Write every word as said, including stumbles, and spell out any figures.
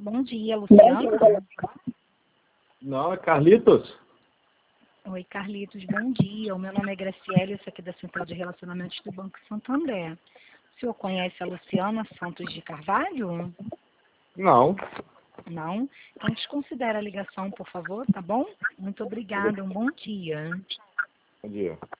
Bom dia, Luciana. Não, é Carlitos. Oi, Carlitos, bom dia. O meu nome é Graciela, eu sou aqui da Central de Relacionamentos do Banco Santander. O senhor conhece a Luciana Santos de Carvalho? Não. Não? Então desconsidera a ligação, por favor, tá bom? Muito obrigada, um bom dia. Bom dia.